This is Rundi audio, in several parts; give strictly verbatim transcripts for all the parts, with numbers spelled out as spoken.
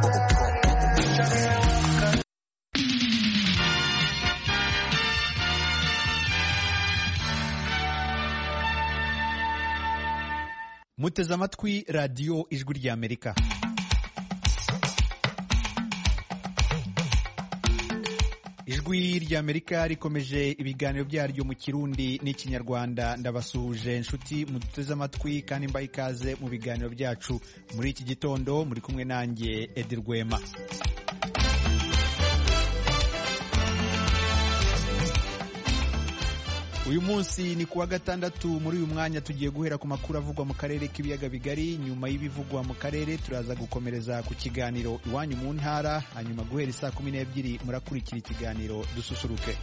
muteze amatwi radiyo ijwi ry'Amerika. Ijwi ry'Amerika rikomeje ibiganiro byaryo mu Kirundi n'Ikinyarwanda. Ndabasuhuje inshuti muduteze amatwi kandi mbaye ikaze mu biganiro byacu muri iki gitondo. Muri kumwe nanjye Edi Rwema. Uyu munsi ni kuwa gatandatu. Muri uyu mwanya tugiye guhera ku makuru avugwa mu karere k'ibiyaga bigari. Nyuma y'ibivugwa mu karere turaza gukomereza ku kiganiro iwanyu mu ntara, hanyuma guhera isaa kumi n'ebyiri murakurikira ikiganiro dususuruke.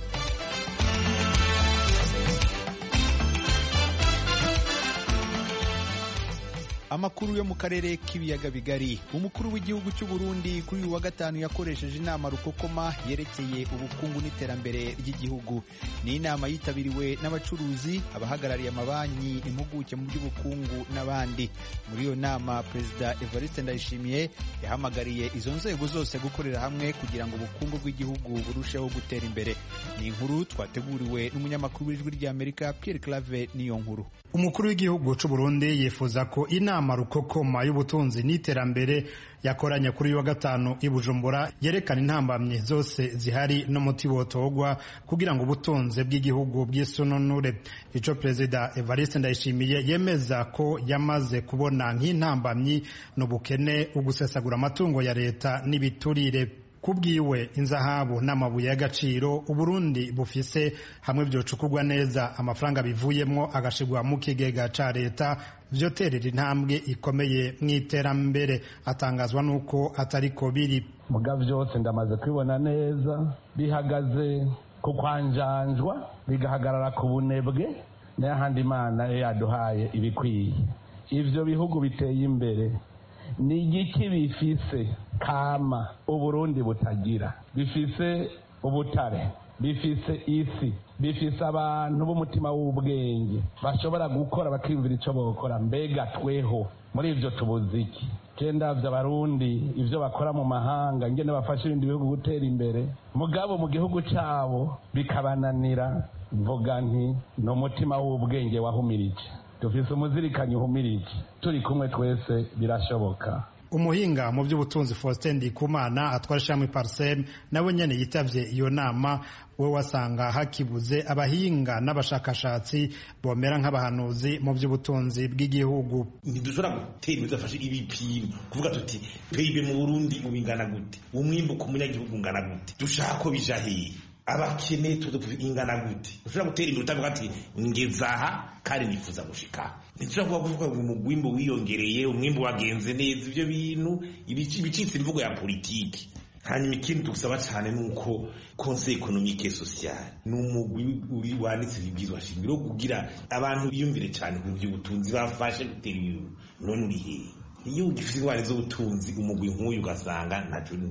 Amakuru yo mu karere k'ibiyaga bigari. Umukuru w'igihugu cy'u Burundi kuri uyu wa gatanu yakoresheje inama rukokoma yerekeye ubukungu n'iterambere ry'igihugu. Ni inama yitabiriwe n'abacuruzi, abahagarariye amabanki, impuguke mu by'ubukungu n'abandi. Muri iyo nama Perezida Evariste Ndayishimiye yahamagariye izo nzego zose gukorera hamwe kugira ngo ubukungu bw'igihugu burusheho gutera imbere. Ni inkuru twateguriwe n'umunyamakuru w'Ijwi ry'Amerika Pierre Claver niyo nkuru. Umukuru w'igihugu cy'u Burundi yifuza ko inama rukokoma y'ubutunzi n'iterambere yakoranye kuri wa gatanu i Bujumbura yerekana intambamye zose zihari n'umuti wotogwa kugira ngo ubutunzi bw'igihugu bw'isununure. Ico Perezida Evariste Ndayishimiye yemeza ko yamaze kubona nk'intambamyi n'ubukene, ugusesagura amatungo ya leta n'ibiturire. Kubwiwe inzahabu n'amabuye y'agaciro Uburundi bufise hamwe byocukurwa neza amafaranga bivuyemwo agashigwa mu kigega ca leta vyoterera intambwe ikomeye mw'iterambere. Atangazwa nuko atariko biri. Muga vyose ndamaze kwibona neza bihagaze ku kwanjanjwa bigahagarara ku bunebwe n'ahandi Imana yaduhaye ibikwiye. Ivyo bihugu biteye imbere ni igiki bifise kama Uburundi butagira? Bifise ubutare, bifise isi, bifise abantu b'umutima w'ubwenge bashobora gukora bakiyumvira ico bokora. Mbega tweho muri ivyo tubuze iki? Kendavye abarundi ivyo bakora mu mahanga ngene bafasha ibindi bihugu gutera imbere, mugabo mu gihugu cabo bikabananira. Mvuga nti no mutima w'ubwenge wahumirije. Dufise umuzirikanyi uhumirije, turi kumwe twese birashoboka. Umuhinga mu by'ubutunzi Faustin Ndikumana atwara ishami Parsem nawe nyene yitavye iyo nama. We wasanga hakibuze abahinga n'abashakashatsi bomera nk'abahanuzi mu by'ubutunzi bw'igihugu. Ntidushobora gutera bizafashe ibipimo kuvuga tuti P I B mu Burundi ubingana gute, umwimbu ku munyagihugu ungana gute, dushaka ko bija hehe, abakene ingana gute. Ushobora gutera imbere utavuga ati ngezaha kandi nifuza gushika. Ntidushobora kuvuga ngo umwimbu wiyongereye, umwimbu wagenze neza. Ivyo bintu ibicitse imvugo ya politiki. Hanyuma ikindi dusaba cyane nuko Conseil économique et social n'umugwi uri wanditse ibibwizwa shingiro kugira abantu biyumvire cyane ku by'ubutunzi bafashe gutera ibintu. None uri he? Iyo ugifite ingwara z'ubutunzi umugwi nk'uyu ugasanga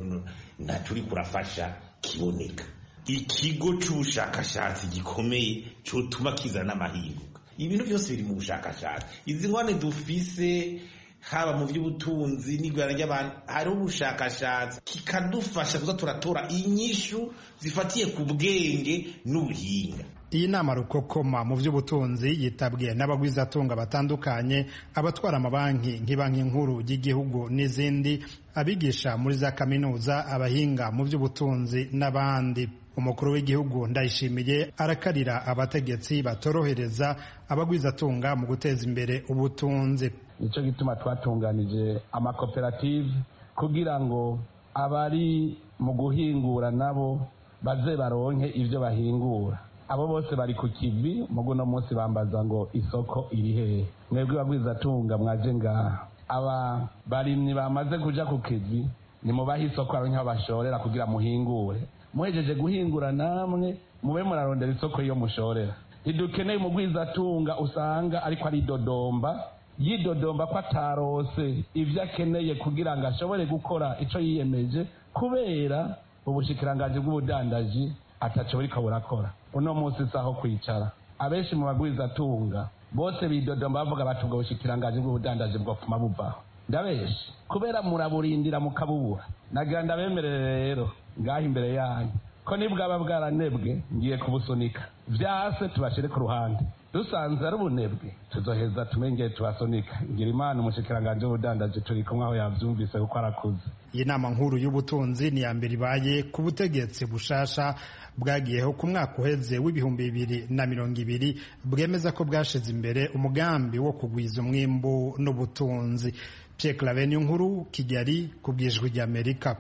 ntaco uri kurafasha kiboneka. Ikigo c'ubushakashatsi gikomeye cyotuma kizana amahinduka. Ibintu byose biri mu bushakashatsi. Izi ngwane dufise haba mu by'ubutunzi n'igwara ry'abantu, hari ubushakashatsi kikadufasha kuza turatora inyishu zifatiye ku bwenge n'ubuhinga. Iyi nama rukokoma mu by'ubutunzi yitabwe n'abagwizatunga batandukanye, abatwara amabanki nk'ibanki nkuru y'igihugu n'izindi, abigisha muri za kaminuza, abahinga mu by'ubutunzi n'abandi. Umukuru w'igihugu Ndayishimiye arakarira abategetsi batorohereza abagwizatunga mu guteza imbere ubutunzi. Nico gituma twatunganije amakoperative kugira ngo abari mu guhingura nabo baze baronke ivyo bahingura. Abo bose bari ku kivi, mugo no munsi bambaza ngo isoko iri hehe. Mwebwe bagwizatunga mwaje ngaha, aba barimyi bamaze kuja ku kivi, ni mubaha isoko aronke bashorera kugira muhingure. Muhejeje guhingura namwe mube murarondera isoko iyo mushorera. Ntidukeneye umugwizatunga usanga ariko ari dodomba yidodomba ko atarose ivyo akeneye kugira ngo ashobore gukora ico yiyemeje, kubera ubushikiranganje bw'ubudandaji ataco buriko burakora. Uno munsi saho kwicara abenshi mu bagwizatunga bose bidodomba bavuga bati ubwo bushikiranganje bw'ubudandaji bwofuma buvaho. ndabeshe kubera muraburindira mukabubura nagira ndabemerere rero ngaho imbere yanyu ko nibwaba bwaranebwe ngiye kubusunika vyase tubashire ku ruhande dusanze ari ubunebwe tuzoheza tumengeye tubasunika ngira imana umushikiranganje w'ubudandaji turi kumwe aho yavyumvise kuko arakuze. iyi nama nkuru y'ubutunzi ni ya mbere ibaye ku butegetsi bushasha bwagiyeho ku mwaka uheze w'ibihumbi bibiri na mirongo ibiri bwemeza ko bwashize imbere umugambi wo kugwiza umwimbu n'ubutunzi. Pierre Claver Nkuru, Kigali, ku bw'ijwi ry'Amerika.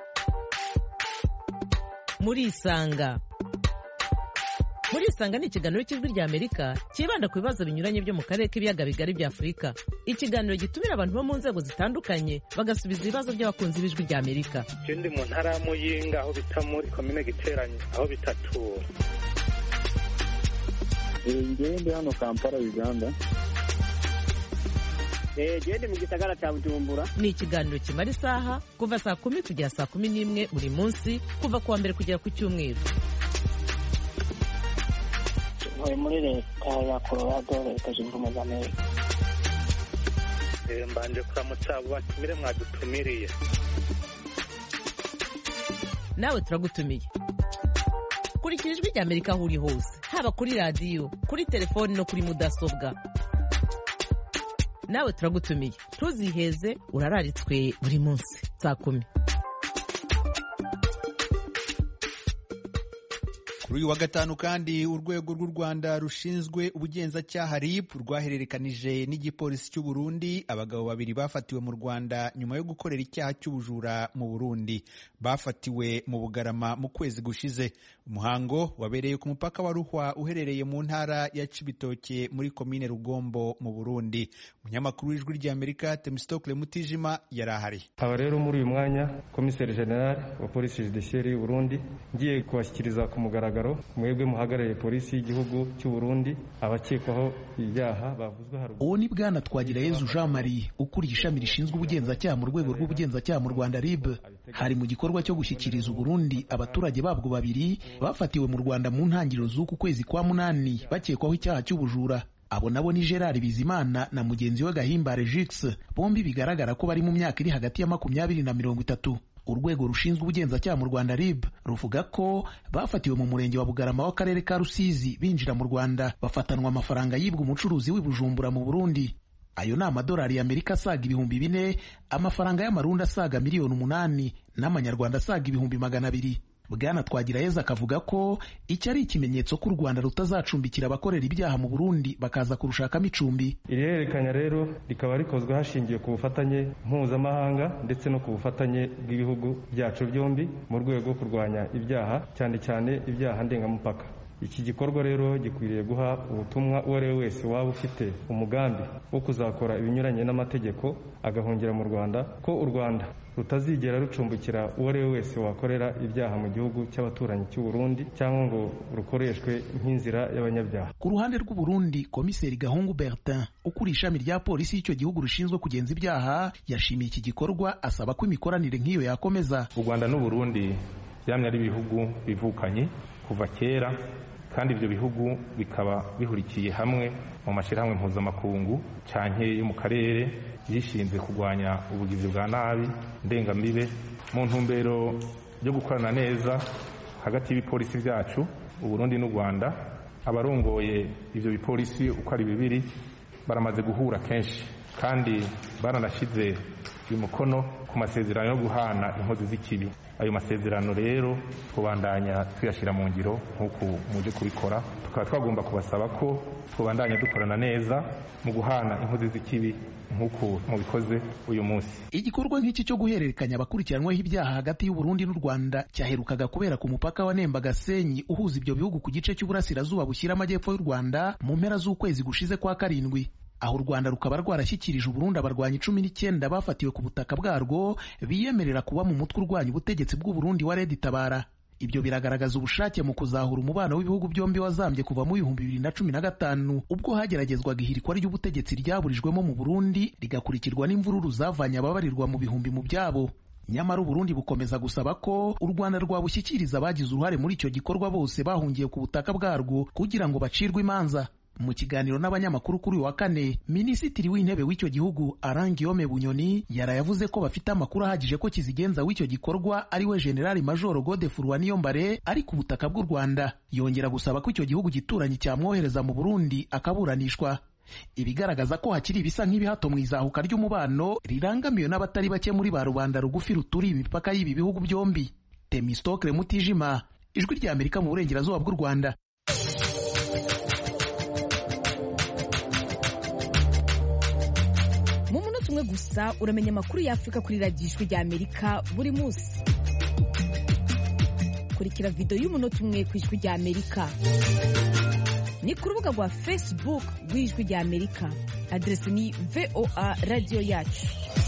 muri isanga muri isanga ni ikiganiro cy'ijwi ry'Amerika kibanda ku bibazo binyuranye byo mu karere k'ibiyaga bigari bya Afurika. Ikiganiro gitumira abantu bo mu nzego zitandukanye bagasubiza ibibazo by'abakunzi b'ijwi ry'Amerika. Je ndi mu ntara ya Muyinga aho bita muri komine Giteranye aho bitatura. Ngewe ndi hano Kampala Uganda. Je ndi mu gisagara cya Bujumbura. Ni ikiganiro kimara isaha kuva saa kumi kugera saa kumi n'imwe buri munsi kuva kuwa mbere kugera ku cyumweru. Ntuye muri leta ya Colorado, leta zunze ubumwe za Amerika. Mbanje kuramutsa abo batumire mwadutumiriye. Nawe turagutumiye. Kurikira ijwi ry'Amerika aho uri hose, haba kuri radiyo, kuri telefoni no kuri mudasobwa. Nawe turagutumiye. Ntuziheze, urararitswe buri munsi saa kumi. Kuri uyu wa gatanu kandi urwego rw'u Rwanda rushinzwe ubugenzacyaha R I B rwahererekanije n'igipolisi cy'u Burundi abagabo babiri bafatiwe mu Rwanda nyuma yo gukorera icyaha cy'ubujura mu Burundi. Bafatiwe mu Bugarama mu kwezi gushize. Umuhango wabereye ku mupaka wa Ruhwa uherereye mu ntara ya Cibitoke muri komine Rugombo mu Burundi. Umunyamakuru w'ijwi ry'Amerika Temistokle Mutijima yarahari. Aba rero muri uyu mwanya Komiseri General wa Police Judiciaire y'u Burundi ngiye kubashyikiriza ku mugaragaro mwebwe muhagarariye polisi y'igihugu cy'u Burundi abakekwaho ibyaha bavuzwe haruguru. Uwo ni bwana Twagirayezu Jean Marie ukuriye ishami rishinzwe ubugenzacyaha mu rwego rw'ubugenzacyaha mu Rwanda R I B. Hari mu gikorwa cyo gushyikiriza Burundi abaturage babwo babiri bafatiwe mu Rwanda mu ntangiriro z'uku kwezi kwa munani bakekwaho icyaha cy'ubujura. Abo nabo ni Gerard Bizimana na mugenzi we Gahimbare Jux, bombi bigaragara ko bari mu myaka iri hagati ya makumyabiri na mirongo itatu. Urwego rushinzwe ubugenzacyaha mu Rwanda R I B ruvuga ko bafatiwe mu murenge wa Bugarama w'akarere ka Rusizi binjira mu Rwanda bafatanwa amafaranga yibwa umucuruzi w'i Bujumbura mu Burundi. Ayo ni amadolari y'Amerika asaga ibihumbi bine, amafaranga y'amarundi asaga miliyoni umunani n'amanyarwanda asaga ibihumbi magana abiri. Bwana Twagirayezu akavuga ko icyo ari ikimenyetso ko u Rwanda rutazacumbikira abakorera ibyaha mu Burundi bakaza kurushakamo icumbi. Iri hererekanya rero rikaba rikozwe hashingiye ku bufatanye mpuzamahanga ndetse no ku bufatanye bw'ibihugu byacu byombi mu rwego rwo kurwanya ibyaha cyane cyane ibyaha ndengamupaka. Iki gikorwa rero gikwiriye guha ubutumwa uwo ari we wese waba ufite umugambi wo kuzakora ibinyuranye n'amategeko agahungira mu Rwanda ko u Rwanda rutazigera rucumbikira uwo ari we wese wakorera ibyaha mu gihugu cy'abaturanyi cy'u Burundi cyangwa ngo rukoreshwe nk'inzira y'abanyabyaha. Ku ruhande rw'u Burundi, Komiseri Gahungu Bertin ukuriye ishami rya polisi y'icyo gihugu rushinzwe kugenza ibyaha yashimiye iki gikorwa asaba ko imikoranire nk'iyo yakomeza. U Rwanda n'u Burundi byamye ari ibihugu bivukanye kuva kera, kandi ibyo bihugu bikaba bihurikiye hamwe mu mashyirahamwe mpuzamakungu canke yo mu karere yishinze kurwanya ubugizi bwa nabi ndengambibe mu ntumbero yo gukorana neza hagati y'ibipolisi byacu u Burundi n'u Rwanda. Abarongoye ivyo bipolisi uko ari bibiri baramaze guhura kenshi kandi baranashize umukono ku masezerano yo guhana inkozi z'ikibi. Ayo masezerano rero twobandanya tuyashira mu ngiro nk'uko muje kubikora. Tukaba twagomba kubasaba ko twobandanya dukorana neza mu guhana inkozi z'ikibi nk'uko mubikoze uyu munsi. Igikorwa nk'iki cyo guhererekanya abakurikiranweho ibyaha hagati y'u Burundi n'u Rwanda cyaherukaga kubera ku mupaka wa Nemba Gasenyi uhuza ibyo bihugu ku gice cy'uburasirazuba bushyira amajyepfo y'u Rwanda mu mpera z'ukwezi gushize kwa karindwi. Aho u Rwanda rukaba rwarashyikirije u Burundi abarwanyi cumi n'icyenda bafatiwe ku butaka bwarwo biyemerera kuba mu mutwe urwanya ubutegetsi bw'u Burundi wa Red Tabara. Ibyo biragaragaza ubushake mu kuzahura umubano w'ibihugu byombi wazambye kuva mu bihumbi bibiri na cumi na gatanu ubwo hageragezwaga ihirikwa ry'ubutegetsi ryaburijwemo mu Burundi rigakurikirwa n'imvururu zavanye ababarirwa mu bihumbi mu byabo. Nyamara u Burundi bukomeza gusaba ko u Rwanda rwabushyikiriza abagize uruhare muri icyo gikorwa bose bahungiye ku butaka bwarwo kugira ngo bacirwe imanza. Mu kiganiro n'abanyamakuru kuri uyu wa kane, minisitiri w'intebe w'icyo gihugu Alain Guillaume Bunyoni yarayavuze ko bafite amakuru ahagije ko kizigenza w'icyo gikorwa ari we General Major Godefroid Niyombare ari ku butaka bw'u Rwanda. Yongera gusaba ko icyo gihugu gituranyi cyamwohereza mu Burundi akaburanishwa. Ibigaragaza ko hakiri ibisa nk'ibihato mu izahuka ry'umubano rirangamiwe n'abatari bake muri ba rubanda rugufi ruturiye imipaka y'ibi bihugu byombi. Temistokle Mutijima, Ijwi rya Amerika mu burengerazuba bw'u Rwanda. Mu munota umwe gusa uramenya amakuru y'Afurika kuri radiyo Ijwi rya Amerika buri munsi. Kurikira video y'umunota umwe ku Ijwi rya Amerika. Ni ku rubuga rwa Facebook rw'Ijwi rya Amerika. Adresi ni V O A Radio Yacu.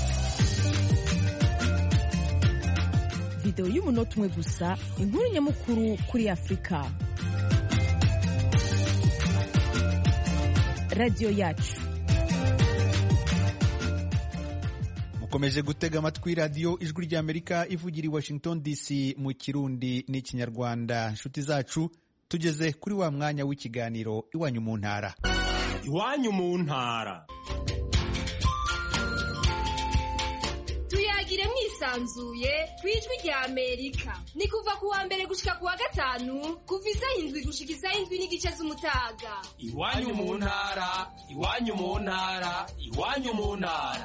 Video y'umunota umwe gusa, inkuru nyamukuru kuri Afurika. Radio Yacu. Mukomeje gutega amatwi radiyo Ijwi rya Amerika ivugira i Washington D C mu Kirundi n'Ikinyarwanda. Inshuti zacu, tugeze kuri wa mwanya w'ikiganiro Iwanyu mu Ntara. Iwanyu mu Ntara. Tuyagire mwisanzuye ku Ijwi rya Amerika. Ni kuva ku wa mbere gushika ku wa gatanu, kuva isaha indwi gushika isaha indwi n'igice z'umutaga. Iwanyu mu Ntara, Iwanyu mu Ntara, Iwanyu mu Ntara.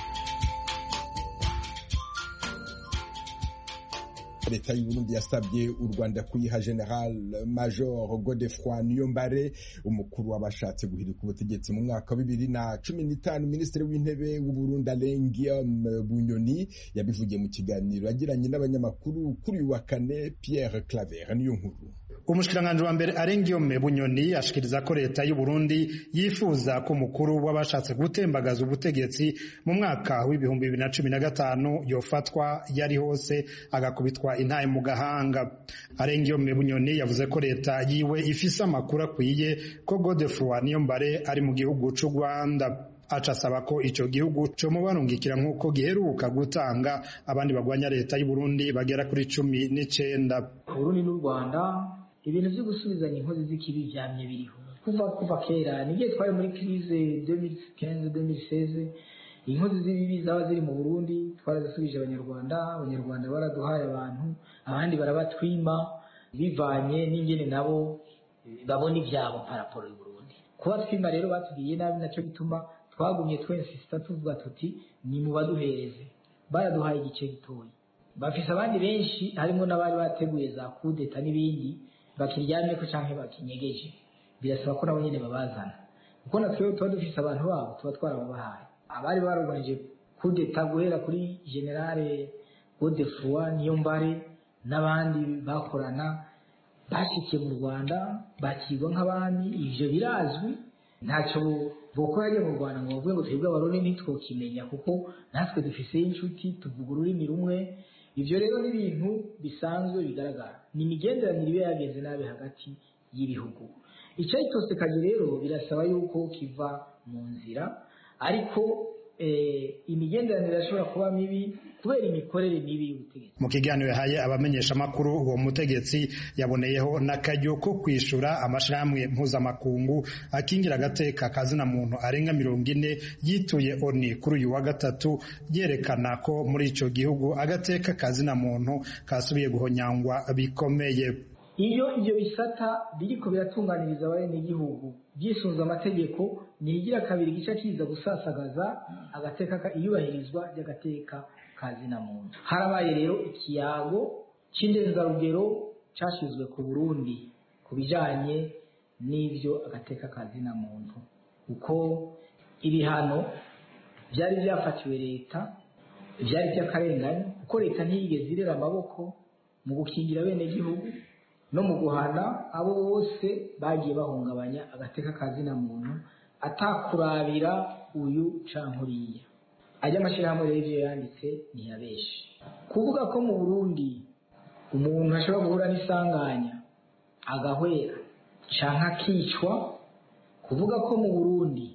Leta y'u Burundi yasabye u Rwanda kuyiha General Major Godefroid Niyombare, umukuru w'abashatse guhirika ubutegetsi mu mwaka wa bibiri na cumi n'itanu. Minisitiri w'intebe w'u Burundi Alain Guillaume Bunyoni yabivugiye mu kiganiro yagiranye n'abanyamakuru kuri uyu wa kane. Pierre Claver niyo nkuru. Umushikiranganji wa mbere Alain Guillaume Bunyoni ashikiriza ko leta y'u Burundi yifuza ko umukuru w'abashatse gutembagaza ubutegetsi mu mwaka w'ibihumbi bibiri na cumi na gatanu yofatwa yari hose agakubitwa intaye mu gahanga. Alain Guillaume Bunyoni yavuze ko leta yiwe ifise amakuru akwiye ko Godefroid Niyombare ari mu gihugu c'u Rwanda. Aca asaba ko ico gihugu co mubarungikira nk'uko giheruka gutanga abandi bagwanya leta y'u Burundi bagera kuri cumi n'icenda. Burundi n'u Rwanda ibintu byo gusubizanya inkozi z'ikibi byamye biriho kuva kuva kera. Nigiye twari muri crise deux mille quinze deux mille seize, inkozi z'ibibi zaba ziri mu Burundi twarazisubije abanyarwanda. Abanyarwanda baraduhaye abantu, abandi barabatwima bivanye n'ingene nabo babona ivyabo paraporo y'u Burundi. Kuba twima rero batubwiye nabi, naco bituma twagumye twensista tuvuga tuti ni mu baduhereze. Baraduhaye igice gitoyi, bafise abandi benshi harimo n'abari bateguye za kudeta n'ibindi bakiryamye ko canke bakinyegeje. Birasaba ko nabo nyene babazana, kuko natwe tuba dufise abantu babo tuba twarababahaye. Abari baroganije kudeta guhera kuri General Godefroid Niyombare n'abandi bakorana bashikiye mu Rwanda bakigwa nk'abami. Ivyo birazwi, ntacyo bokora ryo mu Rwanda ngo bavuge ngo twebwe abarundi ntitwokimenya kuko natwe dufise inshuti tuvuga ururimi rumwe. Ivyo rero ni ibintu bisanzwe bigaragara, ni imigenderanire ibe yageze nabi hagati y'ibihugu. Icyo cyose kaje rero birasaba yuko kiva mu nzira, ariko eh, imigenderanire ashobora kuba mibi kubera imikorere mibi y'ubutegetsi. Mu kiganiro yahaye abamenyesha makuru, uwo mutegetsi yaboneyeho n'akaryo ko kwishura amashirahamwe mpuzamakungu akingira agateka kazina muntu arenga mirongo ine yituye ONU kuri uyu wa gatatu, yerekana ko muri ico gihugu agateka kazina muntu kasubiye guhonyangwa bikomeye. Iyo ibyo bisata biriko biratunganiriza abene igihugu byisunza amategeko, nigira kabiri gica kiza gusasagaza agateka iyubahirizwa ry'agateka kazina muntu. Harabaye rero ikiyago c'indenzarugero cashizwe ku Burundi ku bijanye n'ivyo agateka kazina muntu, uko ibihano byari byafatiwe leta byari by'akarengane, kuko leta ntiyigeze irera amaboko mu gukingira bene igihugu no mu guhana abo bose bagiye bahungabanya agateka kazina muntu atakurabira uyu cankuriya. Ajya amashirahamwe rero ivyo yanditse ntiyabeshe kuvuga ko mu Burundi umuntu ashobora guhura n'isanganya agahwera canke akicwa, kuvuga ko mu Burundi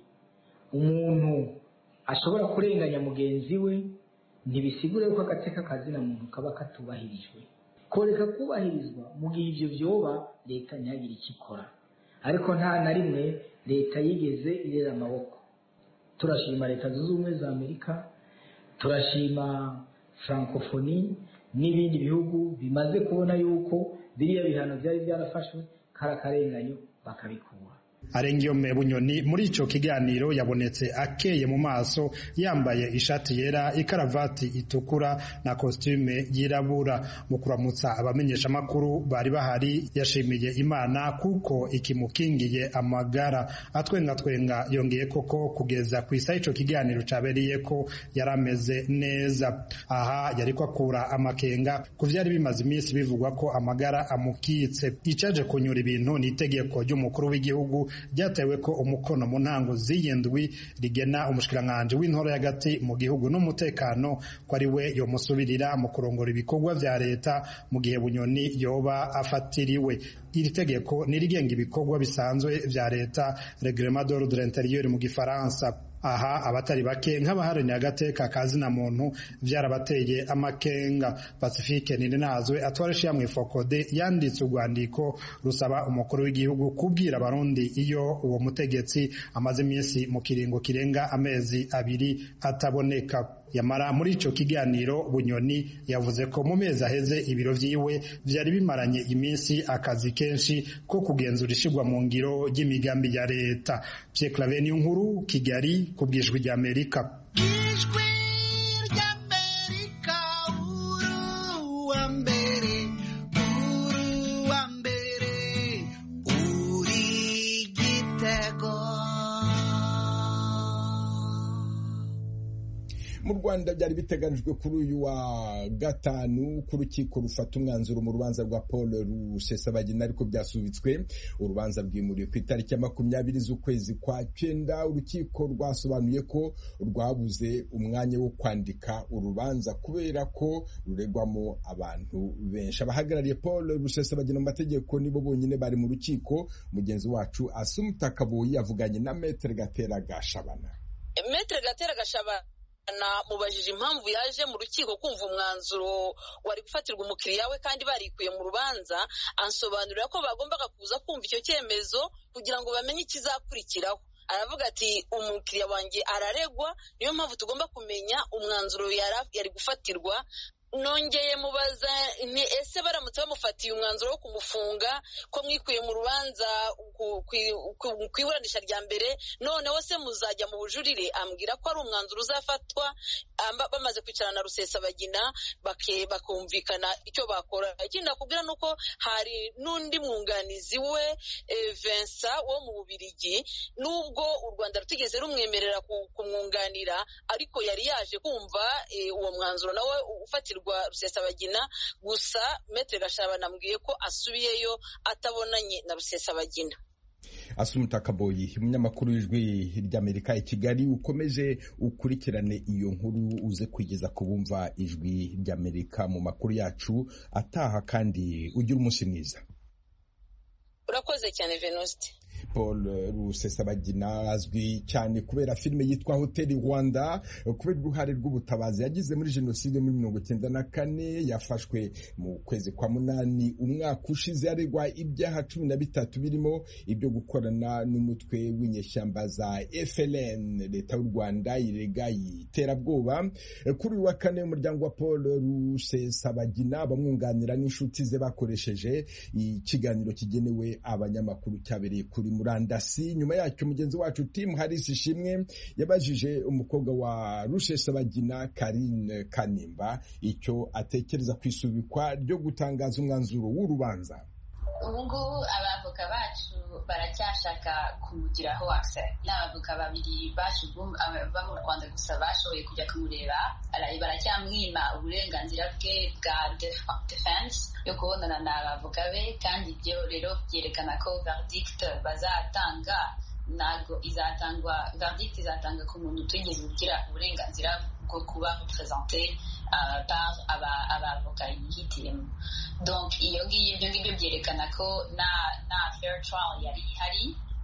umuntu ashobora kurenganya mugenzi we, ntibisigure ko agateka kazina muntu kaba katubahirijwe. Koreka kubahirizwa mu gihe ivyo vyoba leta ntihagire ikikora, ariko nta na rimwe leta yigeze irera amaboko. Turashima leta zunze ubumwe za Amerika, turashima francophonie n'ibindi bihugu bimaze kubona yuko biriya bihano byari byarafashwe karakarenganyo bakabikura. Arengiyome Bunyoni muri ico kiganiro yabonetse akeye mu maso yambaye ishati yera, ikaravati itukura na costume yirabura. Mu kuramutsa abamenyesha makuru bari bahari yashimiye Imana kuko ikimukingiye amagara. Atwenga twenga yongeye koko kugeza kwisa ico kiganiro cabereye ko yarameze neza. Aha yariko akura amakenga kuvyari bimaze iminsi bivugwa ko amagara amukitse. Icaje kunyura ibintu ni itegeko ry'umukuru w'igihugu ryatewe ko umukono mu ntango z'iyindwi rigena umushikiranganje w'intoro y'agati mu gihugu n'umutekano ko ari we yomusubirira mu kurongora ibikorwa vya leta mu gihe Bunyoni yoba afatiriwe. Iri tegeko nirigenga ibikorwa bisanzwe vya leta, Règlement d'ordre intérieur mu gifaransa. Aha abatari bake nk'abaharaniye agateka kazina muntu vyarabateye amakenga. Pacifique Ninazwe atwarisha mu Fokode yanditse urwandiko rusaba umukuru w'igihugu kubwira abarundi iyo uwo mutegetsi amaze iminsi mu kiringo kirenga amezi abiri ataboneka. Yamara muri ico kiganiro Bunyoni yavuze ko mu mezi aheze ibiro vyiwe vyari bimaranye iminsi akazi kenshi ko kugenzura ishigwa mu ngiro ry'imigambi ya leta. Pierre Claver Niyonkuru, Kigali, kubwijwi rya Amerika. Mu Rwanda byari biteganijwe kuri uyu wa gatanu ku rukiko rufata umwanzuro mu rubanza rwa Paul Rusesabagina, ariko byasubitswe. Urubanza rwimuriwe ku itariki ya makumyabiri z'ukwezi kwa cyenda. Urukiko rwasobanuye ko rwabuze umwanya wo kwandika urubanza kubera ko ruregwamo abantu benshi. Abahagarariye Paul Rusesabagina mu mategeko nibo bonyine bari mu rukiko. Mugenzi wacu Asumta Kaboyi yavuganye na Maître Gatera Gashabana. Maître Gatera Gashabana na mubajije impamvu yaje mu rukiko kumva umwanzuro wari gufatirwa umukiriya we kandi barikuye mu rubanza, ansobanurira ko bagombaga kuza kumva icyo cyemezo kugira ngo bamenye ikizakurikiraho. Aravuga ati umukiriya wanjye araregwa, niyo mpamvu tugomba kumenya umwanzuro yari gufatirwa. Nongeye mubaza ni ese baramutse bamufatiye umwanzuro wo kumufunga ko mwikuye mu rubanza kwiburanisha rya mbere, noneho se muzajya mu bujurire? Ambwira ko ari umwanzuro uzafatwa bamaze kwicarana na Rusesabagina bakumvikana icyo bakora. Ikindi nakubwira nuko hari n'undi mwunganizi we Vincent wo mu Bubiligi, nubwo u Rwanda rutigeze rumwemerera kumwunganira, ariko yari yaje kumva uwo mwanzuro nawe ufatirwa Rusesabagina. Gusa Maître Gashabana ambwiye ko asubiyeyo atabonanye na Rusesabagina. Asumta Kaboyi, umunyamakuru w'ijwi ry'Amerika i Kigali, ukomeje ukurikirane iyo nkuru uze kwigeza kubumva ijwi ry'Amerika mu makuru yacu ataha, kandi ugira umunsi mwiza. Urakoze cyane Venuste. Paul Rusesabagina azwi cyane kubera filime yitwa Hotel Rwanda, kubera uruhare rw'ubutabazi yagize muri jenoside muri mirongo icyenda na kane. Yafashwe mu kwezi kwa munani umwaka ushize, aregwa ibyaha cumi na bitatu birimo ibyo gukorana n'umutwe w'inyeshyamba za F L N. Leta y'u Rwanda irega iterabwoba. Kuri uyu wa kane umuryango wa Paul Rusesabagina abamwunganira n'inshuti ze bakoresheje ikiganiro kigenewe abanyamakuru cyabereye kuri murandasi. Nyuma yacyo mugenzi wacu Tim Harris Ishimwe yabajije umukobwa wa Rusesabagina Karine Kanimba icyo atekereza ku isubikwa ryo gutangaza umwanzuro w'urubanza. Ubu ngubu abavoka bacu baracyashaka kumugiraho access. N'abavoka babiri bacu ba mu Rwanda gusa bashoboye kujya kumureba, baracyamwima uburenganzira bwe bwa defense yo kubonana n'abavoka be, kandi ibyo rero byerekana ko verdict bazatanga ntago izatangwa, verdict izatanga ku muntu utigeze ugira uburenganzira bwo kuba representé uh, par abavoka yihitiyemo. Donc iyo ngiyo ibyo ngibyo byerekana ko na na fair trial yari ihari,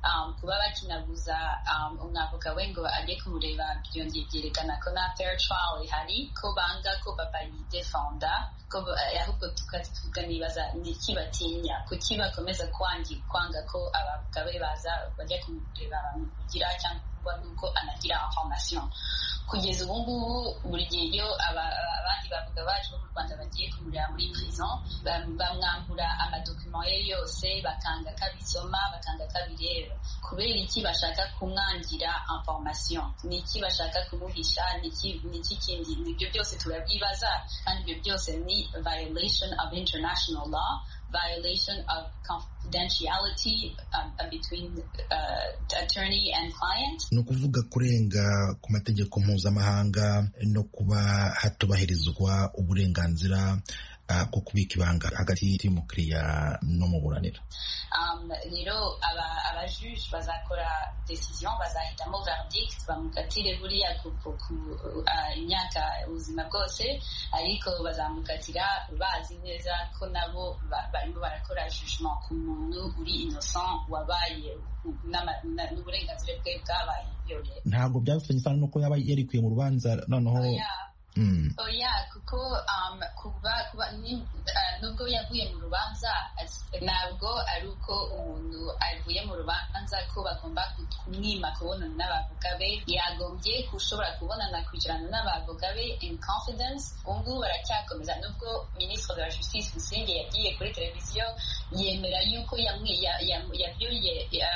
um, kuba bakinaguza um, umwavoka we ngo ajye kumureba byongeye byerekana ko na fair trial ihari ko banga ko papa yidefenda ko ahubwo tukatuvuga nibaza niki batinya kuki bakomeza kwangi kwanga ko abavoka be baza bajya kumureba bamugira cyangwa nuko anagira information kugeza ubu ngubu buri gihe iyo abandi bavuga baje mu Rwanda bagiye kumureba muri prison bamwambura amadokima ye yose bakanga kabisoma bakanga kabireba kubera iki bashaka kumwangira information niki bashaka kumuhisha niki niki kindi nibyo byose turabyibaza kandi ibyo byose ni violation of international law, violation of confidentiality um, between uh, attorney and client. No kuvuga kurenga ku mategeko mpuzamahanga no kuba hatubahirizwa uburenganzira uh, bwo kubika ibanga hagati y'umukiriya n'umuburanira. Um, rero abajuge bazakora decision bazahitamo verdict bamukatire buriya ku imyaka ubuzima bwose ariko bazamukatira bazi neza ko nabo barimo barakora jugement ku muntu uri innocent wabaye n'uburenganzira bwe bwabaye violé. Ntabwo byafitanye isano nuko yaba yarikuye mu rubanza noneho Mm. Oh yeah, kuko um, kuba kuba ni uh, nubwo yavuye mu rubanza ntabwo ari uko umuntu avuye mu rubanza ko bagomba kumwima kubonana n'abavoka be yagombye kushobora kubonana kwicarana n'abavoka be in confidence. Ubungubu baracyakomeza nubwo Ministre de la Justice Busingye yagiye kuri televiziyo yemera yuko yabyuye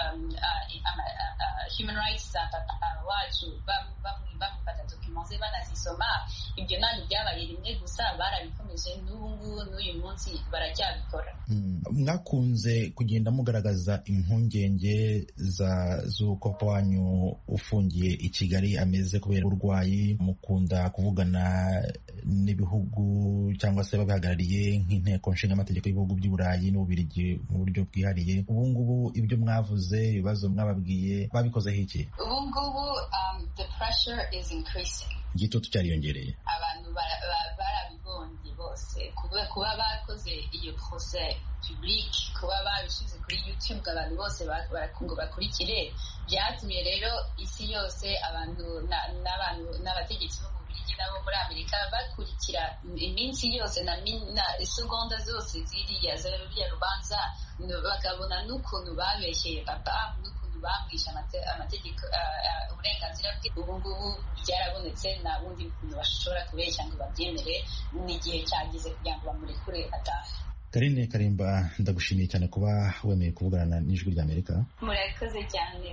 human rights wacu bamufata documents ze banazisoma. Ibyo ntabwo byabaye rimwe gusa barabikomeje n'ubu ngubu n'uyu munsi baracyabikora. Mwakunze kugenda mugaragaza impungenge za z'uko papa wanyu ufungiye i Kigali ameze kubera uburwayi, mukunda kuvugana n'ibihugu cyangwa se babihagarariye nk'inteko nshingamategeko y'ibihugu by'Uburayi n'Ububirigi mu buryo bwihariye. Ubu ngubu ibyo mwavuze ibibazo mwababwiye babikozeho iki? Ubu ngubu um, the pressure is increasing. Igitutu cyariyongereye. Abantu barabibonye bose kuba bakoze iyo procès public kuba babishyize kuri YouTube abantu bose barakungo bakurikire byatumye rero isi yose abantu n'abantu n'abategetsi bo mu Bubiligi nabo muri Amerika bakurikira iminsi yose na isegonda zose ziriya ziriya rubanza bakabona n'ukuntu babeshyeye papa bamwisha amategeko uburenganzira bwe. Ubu ngubu byarabonetse nta bundi buntu bashobora kubeshya ngo babyemere n'igihe cyageze kugira ngo bamurekure atahe. Karine Karimba ndagushimiye cyane kuba wemeye kuvugana n'Ijwi ry'Amerika. Murakoze cyane.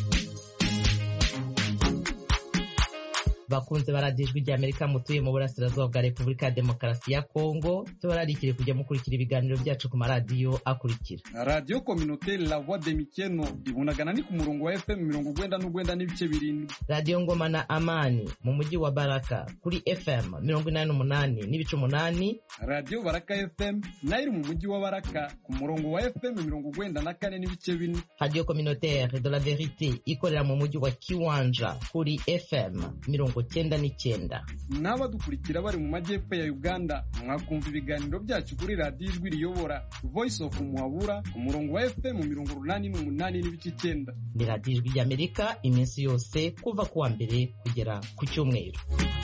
bakunze baradiyo Ijwi ry'Amerika mutuye mu burasirazuba bwa Repubulika ya Demokarasi ya Kongo tubararikire kujya mukurikira ibiganiro byacu ku maradiyo akurikira: Radio Communautaire La Voix de Mikeno ibunagana ni ku murongo wa F M mirongo ugwenda n'ugwenda n'ibice birindwi. Radio Ngoma na Amani mu mujyi wa Baraka kuri F M mirongo inani n'umunani n'ibice umunani. Radio Baraka F M nayo iri mu mujyi wa Baraka ku murongo wa F M mirongo ugwenda na kane n'ibice bine. Radio Communautaire de la Verite ikorera mu mujyi wa Kiwanja kuri F M mirongo cyenda n'icyenda. N'abadukurikira bari mu majyepfo ya Uganda mwakumva ibiganiro byacu kuri Radio Ijwi riyobora Voice of Muhabura ku murongo wa F M mirongo urunani n'umunani n'ibice icyenda. Ni Radio Ijwi ry'Amerika iminsi yose kuva kuwa mbere kugera ku cyumweru.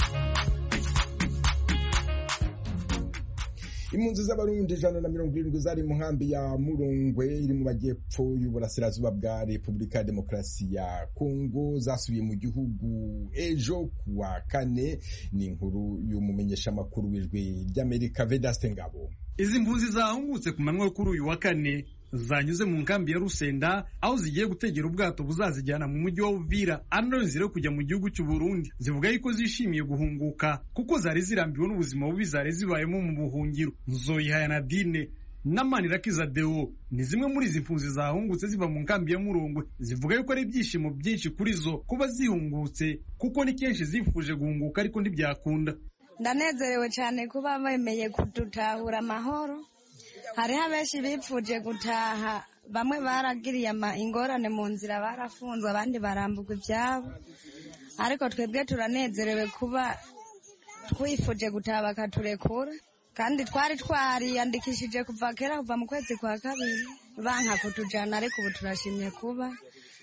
Impunzi z'abarundi ijana na mirongo irindwi zari mu nkambi ya Murongwe iri mu majyepfo y'uburasirazuba bwa Repubulika ya Demokarasi ya Kongo zasubiye mu gihugu ejo kuwa kane. Ni inkuru y'umumenyesha makuru w'Ijwi ry'Amerika Vedaste Ngabo. Izi mpunzi zahungutse ku manywa kuri uyu wa kane zanyuze mu nkambi ya Rusenda aho zigiye gutegera ubwato buzazijyana mu mujyi wa Uvira ano nzira yo kujya mu gihugu cy'u Burundi. Zivuga yuko zishimiye guhunguka kuko zari zirambiwe n'ubuzima bubi zari zibayemo mu buhungiro. Nzoyihaya Nadine na Manirakiza Deo ni zimwe muri izi mpunzi zahungutse ziva mu nkambi ya Murongwe. Zivuga yuko ari ibyishimo byinshi kuri zo kuba zihungutse kuko ni kenshi zifuje guhunguka ariko ntibyakunda. Ndanezerewe cyane kuba bemeye kudutahura amahoro. Hariho abenshi bipfuje gutaha, bamwe baragiriye ingorane mu nzira barafunzwe abandi barambugwa ibyabo, ariko twebwe turanezerewe kuba twifuje gutaha bakaturekura, kandi twari twariyandikishije kuva kera kuva mu kwezi kwa kabiri banka kutujana, ariko ubu turashimye kuba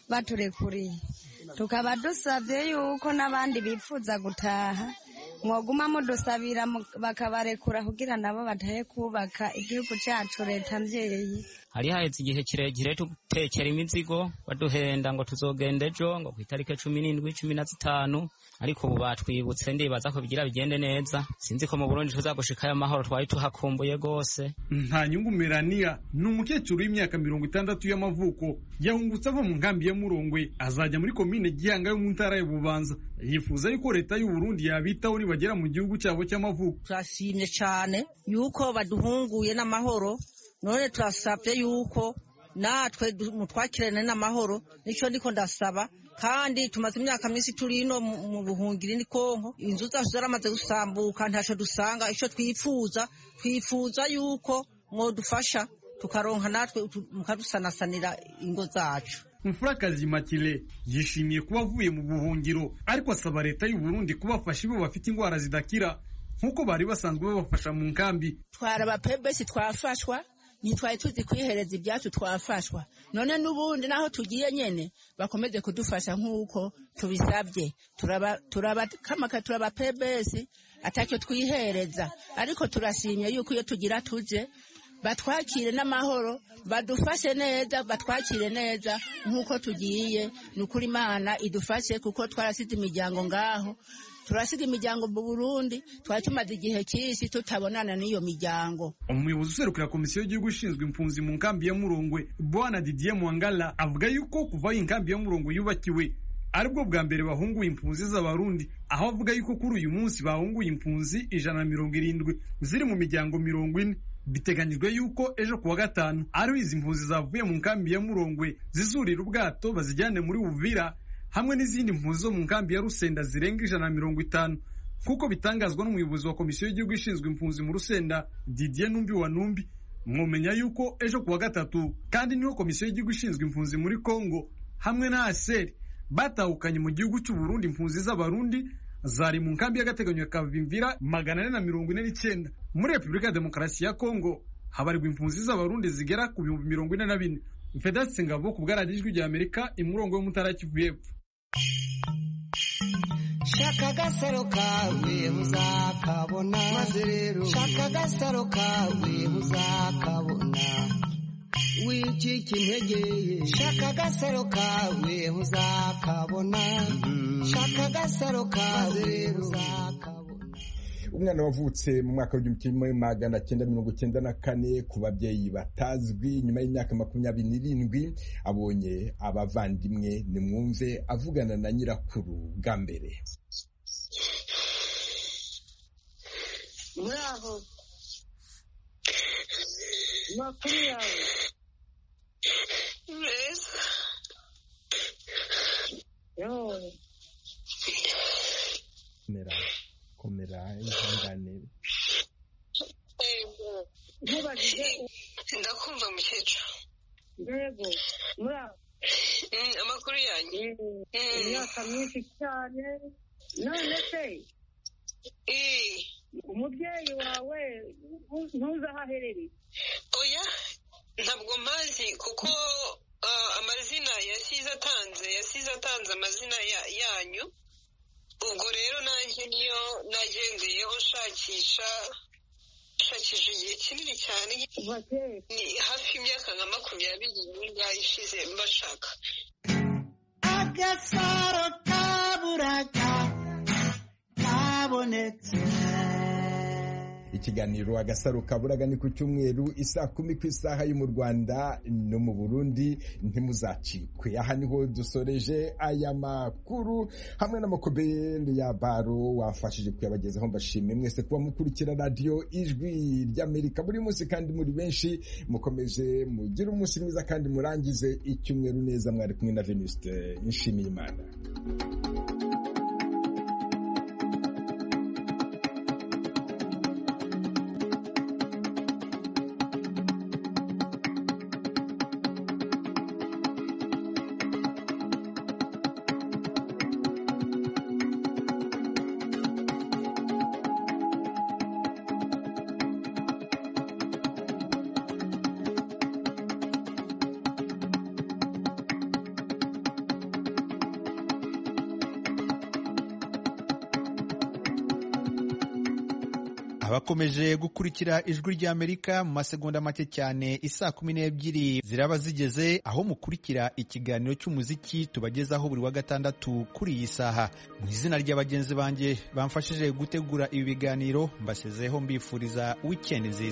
baturekuriye tukaba dusabye yuko n'abandi bifuza gutaha mwoguma mudusabira bakabarekura kugira nabo batahe kubaka igihugu cyacu leta mvyeyi. hari haheze igihe kirekire tutekera imizigo baduhenda ngo tuzogenda ejo ngo ku itariki cumi n'indwi cumi na zitanu ariko ubu batwibutse ndibaza ko bigira bigende neza sinzi ko mu Burundi tuzagushikayo amahoro twari tuhakumbuye gose. Nta nyungu Melania ni umukecuru w'imyaka mirongo itandatu y'amavuko yahungutse ava mu nkambi ya Murongwe azajya muri komine Gihanga yo mu ntara ya Bubanza yifuza yuko leta y'u Burundi yabitaho nibagera mu gihugu cyabo cy'amavuko. Turashimye cyane yuko baduhunguye n'amahoro none turasabye yuko natwe mutwakirane n'amahoro nico ndiko ndasaba kandi tumaze imyaka myinshi turi ino mu buhungiro ni Kongo inzu zacu zaramaze gusambuka ntaco dusanga ico twifuza twifuza yuko mwodufasha tukaronka natwe mukadusanasanira ingo zacu. Mfurakazi Makile yishimiye kuba avuye mu buhungiro ariko asaba leta y'u Burundi kubafasha ibo bafite ingwara zidakira nkuko bari basanzwe babafasha mu nkambi. Twara abapebesi twafashwa nitwaye tuzi kwihereza ibyacu twafashwa none n'ubundi naho tugiye nyene bakomeze kudufasha nk'uko tubisabye turaba turaba kamaka turaba pebesi atacyo twihereza ariko turashimye yuko iyo tugira tuje batwakire n'amahoro badufashe neza batwakire neza nk'uko tugiye nukuri Imana idufashe kuko twarasize imiryango ngaho turasiga imiryango mu Burundi twari tumaze igihe cyinshi tutabonana n'iyo miryango. Umuyobozi userukira komisiyo y'igihugu ishinzwe impunzi mu nkambi ya Murongwe Bwana Didier Mwangala avuga yuko kuva iyi nkambi ya Murongwe yubakiwe aribwo bwa mbere bahunguye impunzi z'abarundi aho avuga yuko kuri uyu munsi bahunguye impunzi ijana na mirongo irindwi ziri mu miryango mirongo ine. Biteganyijwe yuko ejo kuwa gatanu ari izi impunzi zavuye mu nkambi ya Murongwe zizurira ubwato bazijyane muri Uvira hamwe n'izindi mpunzi zo mu nkambi ya Rusenda zirenga ijana na mirongo itanu kuko bitangazwa n'umuyobozi wa komisiyo y'igihugu ishinzwe impunzi mu Rusenda Didier Numbi wa Numbi. Mwomenya yuko ejo kuwa gatatu kandi niho komisiyo y'igihugu ishinzwe impunzi muri Kongo hamwe na A S E R batahukanye mu gihugu cy'u Burundi impunzi z'abarundi zari mu nkambi y'agateganyo ya Kavimvira magana ane na mirongo ine n'icyenda. Muri Repubulika ya Demokarasi ya Kongo habarirwa impunzi z'abarundi zigera ku bihumbi mirongo ine na bine. Fedasi Ngabo ku bw'aradijwi rya Amerika imurongo yo mutara Kivu y'Epfo. Shaka gasaro kawe muzakabona maze rero shaka gasaro kawe muzakabona wicika intege shaka gasaro kawe muzakabona shaka gasaro kawe muzakabona. Umwana wavutse mu mwaka w'igihumbi kimwe magana cyenda mirongo cyenda na kane ku babyeyi batazwi nyuma y'imyaka makumyabiri n'irindwi abonye abavandimwe nimwumve avugana na nyirakuru bwa mbere. Muraho makuru yawe meza yo mera komera ihangane ntubagije ndakumva mukecuru yego muraho amakuru yanjye imyaka myinshi cyane none se umubyeyi wawe ntuzi aho aherereye? Oya ntabwo mpazi kuko amazina yasize atanze yasize atanze amazina yanyu ubwo rero nanjye niyo nagendeyeho nshakisha nshakisha igihe kinini cyane ni hafi y'imyaka nka makumyabiri n'ingahe ishize mbashaka. Agasaro kaburaga kabonetse. Ikiganiro agasaro kaburaga ni ku cyumweru isaa kumi ku isaha yo mu Rwanda no mu Burundi ntimuzacikwe. Aha niho dusoreje aya makuru hamwe n'amakobere ya baro wafashije kuyabagezaho. Mbashimye mwese kuba mukurikira radio Ijwi ry'Amerika buri munsi kandi muri benshi. Mukomeje mugira umunsi mwiza kandi murangize icyumweru neza. Mwari kumwe na Venuste Nshimiyimana. abakomeje gukurikira ijwi ry'Amerika mu masegonda make cyane isaa kumi n'ebyiri ziraba zigeze aho mukurikira ikiganiro cy'umuziki tubagezaho buri wa gatandatu kuri iyi saha. Mu izina ry'abagenzi banjye bamfashije gutegura ibi biganiro mbasezeho mbifuriza weekend nziza.